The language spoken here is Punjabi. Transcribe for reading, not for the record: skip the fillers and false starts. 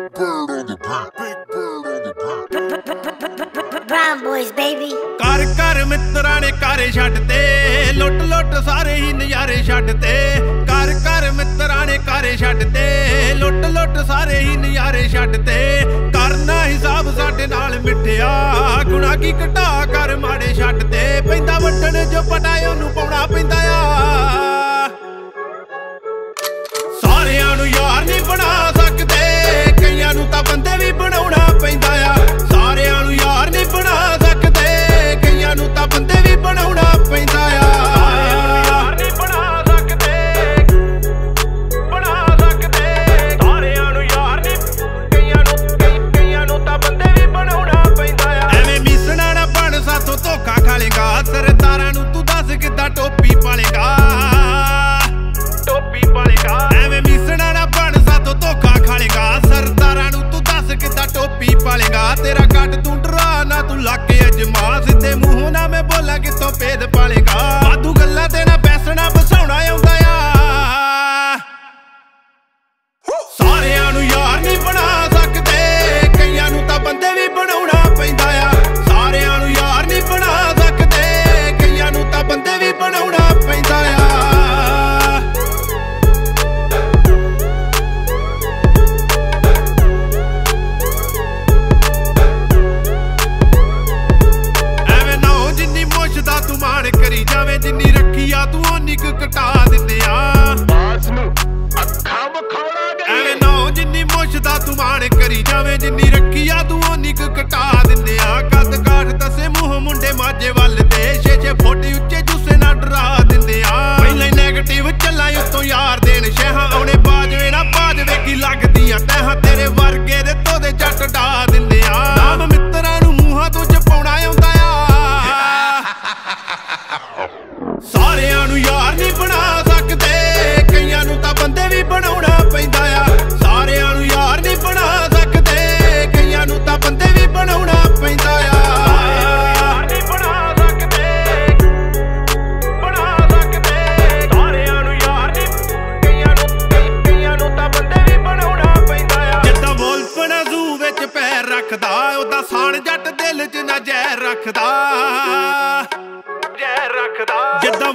bird on the beat. Big bird on the beat. Brown boys, baby. ਕਰ ਕਰ ਮਿੱਤਰਾਂ ਨੇ ਕਾਰੇ ਛੱਡਤੇ, ਲੁੱਟ ਲੁੱਟ ਸਾਰੇ ਹੀ ਨਜ਼ਾਰੇ ਛੱਡਤੇ। ਕਰ ਕਰ ਮਿੱਤਰਾਂ ਨੇ ਕਾਰੇ ਛੱਡਤੇ, ਲੁੱਟ ਲੁੱਟ ਸਾਰੇ ਹੀ ਨਜ਼ਾਰੇ ਛੱਡਤੇ। ਕਰਨਾ ਹਿਸਾਬ ਸਾਡੇ ਨਾਲ ਮਿੱਠਿਆ, ਗੁਨਾਹ ਕੀ ਘਟਾ ਕਰ ਮਾੜੇ ਛੱਡਤੇ। ਪੈਂਦਾ ਵੱਢਣ ਜੋ ਪਟਾਏ ਉਹਨੂੰ ਪਾਉਣਾ ਪੈਂਦਾ ਆ। ਸਾਰਿਆਂ ਨੂੰ ਯਾਰ ਨਹੀਂ ਬਣਾ ਸਕਦੇ, ਕਈਆਂ ਨੂੰ ਤਾਂ ਬੰਦੇ ਵੀ ਬਣਾਉਣਾ ਪੈਂਦਾ ਆ। ਸਾਰਿਆਂ ਨੂੰ ਯਾਰ ਨਹੀਂ ਬਣਾ ਸਕਦੇ, ਕਈਆਂ ਨੂੰ ਤਾਂ ਬੰਦੇ ਵੀ ਬਣਾਉਣਾ ਪੈਂਦਾ ਆ। ਯਾਰ ਨਹੀਂ ਬਣਾ ਸਕਦੇ, ਬਣਾ ਸਕਦੇ। ਸਾਰਿਆਂ ਨੂੰ ਯਾਰ ਨਹੀਂ, ਕਈਆਂ ਨੂੰ ਤਾਂ ਬੰਦੇ ਵੀ ਬਣਾਉਣਾ ਪੈਂਦਾ ਆ। ਐਵੇਂ ਮੀਸਣਾ ਨਾ ਬਣ ਸਾਥੋਂ ਧੋਖਾ ਖਾ ਲੇਗਾ, ਸਰਦਾਰਾਂ ਨੂੰ ਤੂੰ ਦੱਸ ਕਿੱਦਾਂ ਟੋਪੀ ਪਾਲੇਗਾ। ਟੋਪੀ ਪਾਲੇਗਾ, ਐਵੇਂ ਮੀਸਣਾ ਨਾ ਬਣ ਸਾਥੋਂ ਧੋਖਾ ਖਾਲੇਗਾ। ਸਰਦਾਰਾਂ ਨੂੰ ਤੂੰ ਦੱਸ ਕਿੱਦਾਂ ਟੋਪੀ ਪਾਲੇਗਾ। ਤੇਰਾ ਕੱਟ ਤੂੰ ਡਰਾ ਨਾ ਤੂੰ ਲੱਕ ਅਜਮਾ, ਸਿੱਧੇ ਮੂੰਹੋਂ ਨਾ ਮੈਂ ਬੋਲਾਂ ਕਿੱਥੋਂ ਭੇਦ ਪਾਲੇਗਾ। ਵਾਧੂ ਗੱਲਾਂ ਤੇ ਨਾ ਪੈਸਣਾ ਬਸਾਉਣਾ ਆਉਂਦਾ ਆ। ਸਾਰਿਆਂ ਨੂੰ ਯਾਰ ਨਹੀਂ ਬਣਾ ਸਕਦੇ, ਕਈਆਂ ਨੂੰ ਤਾਂ ਬੰਦੇ ਵੀ ਬਣਾਉਣਾ ਪੈਂਦਾ ਆ। ਸਾਰਿਆਂ ਨੂੰ ਯਾਰ ਨਹੀਂ ਬਣਾ ਸਕਦੇ, ਕਈਆਂ ਨੂੰ ਤਾਂ ਬੰਦੇ ਵੀ ਬਣਾਉਣਾ ਪੈਂਦਾ ਆ। ਤੂੰ ਮਾਣ ਕਰੀ ਜਾਵੇਂ, ਜਿੰਨੀ ਰੱਖੀ ਆ ਤੂੰ ਓਨੀ ਕੁ ਘਟਾ ਦਿੰਦੇ ਆ। ਐਵੇਂ ਨਾ ਜਿੰਨੀ ਮੁੱਛਦਾ ਤੂੰ ਮਾਣ ਕਰੀ ਜਾਵੇਂ, ਜਿੰਨੀ ਰੱਖੀ ਆ ਤੂੰ ਓਨੀ ਕੁ ਘਟਾ ਦਿੰਦੇ ਆ। ਕੱਦ ਕਾਠ ਦੱਸੇ ਮੂੰਹ ਮੁੰਡੇ ਮਾਝੇ ਵੱਲ ਦੇ, 6-6 ਫੁੱਟ ਉੱਚੇ ਜੁੱਸੇ ਨਾਲ ਡਰਾ ਦਿੰਦੇ ਆ। ਪਹਿਲਾਂ ਨੈਗੇਟਿਵ ਚੱਲਾਂ ਉੱਤੋਂ ਯਾਰ ਦੇਣ ਸ਼ਹਿਹਾਂ, ਆਉਣੇ ਬਾਜਵੇ ਨਾ ਬਾਜਵੇ ਕੀ ਲੱਗਦੀਆਂ ਤੈਹਾਂ। ਤੇਰੇ ਵਰਗੇ ਦੇ ਤੋਦੇ ਜੱਟ ਡਾ ਦਿੰਦੇ ਆ। ਨਾਮ ਮਿੱਤਰਾਂ ਨੂੰ ਮੂੰਹਾਂ ਤੋਂ ਜਪਾਉਣਾ ਆਉਂਦਾ ਆ। ਸਾਰਿਆਂ ਨੂੰ ਯਾਰ ਨਹੀਂ ਬਣਾ ਸਕਦੇ, ਕਈਆਂ ਨੂੰ ਤਾਂ ਬੰਦੇ ਵੀ ਬਣਾਉਣਾ ਪੈਂਦਾ ਆ। ਸਾਰਿਆਂ ਨੂੰ ਯਾਰ ਨਹੀਂ ਬਣਾ ਸਕਦੇ, ਕਈਆਂ ਨੂੰ ਤਾਂ ਬੰਦੇ ਵੀ ਬਣਾਉਣਾ ਪੈਂਦਾ ਆ। ਯਾਰ ਨਹੀਂ ਬਣਾ ਸਕਦੇ, ਬਣਾ ਸਕਦੇ। ਸਾਰਿਆਂ ਨੂੰ ਯਾਰ ਨਹੀਂ, ਕਈਆਂ ਨੂੰ ਤਾਂ ਬੰਦੇ ਵੀ ਬਣਾਉਣਾ ਪੈਂਦਾ ਆ। ਜਿੱਦਾਂ ਵੋਲਪਣਾ ਜ਼ੂ ਵਿੱਚ ਪੈਰ ਰੱਖਦਾ, ਉਹਦਾ ਸਾਣ ਜੱਟ ਦਿਲ 'ਚ ਨਾ ਜ਼ਹਿਰ ਰੱਖਦਾ। ਜਿੱਦਾਂ